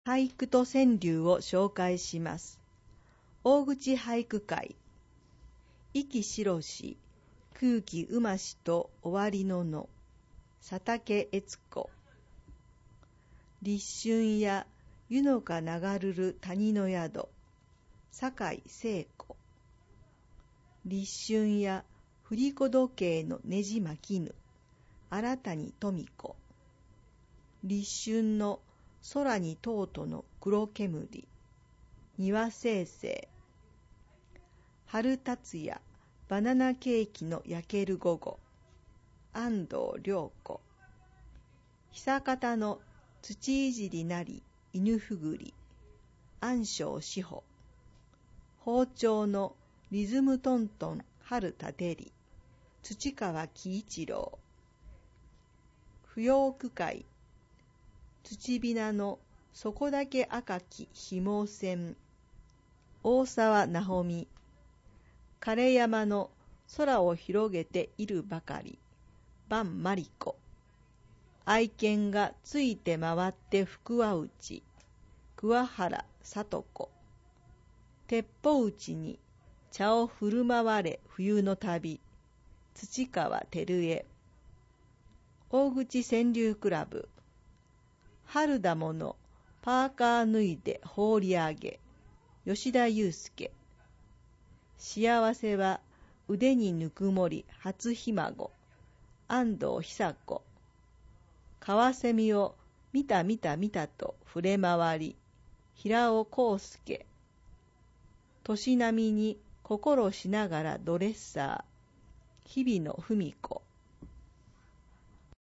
俳句と川柳を紹介します。大口俳句会。息白し、空気うましと終わりのの。佐竹悦子。立春や湯のか流るる谷の宿。酒井聖子。立春や振り子時計のねじ巻きぬ。新谷富子。立春の空にとうとの黒煙。庭清々。春達也バナナケーキの焼ける午後。安藤涼子。久方の土いじりなり犬ふぐり。安生志保。包丁のリズムトントン春立てり。土川喜一郎。扶養区会。土びなのそこだけ赤きひも線。大沢なほみ。枯山の空を広げているばかり。伴まりこ。愛犬がついて回って福は内。桑原里子。鉄砲打ちに茶を振る舞われ冬の旅。土川照江。大口川柳クラブ。春だものパーカー脱いで放り上げ。吉田祐介。幸せは腕にぬくもり初ひ孫。安藤久子。カワセミを見た見た見たと触れ回り。平尾康介。年並みに心しながらドレッサー。日々の文子。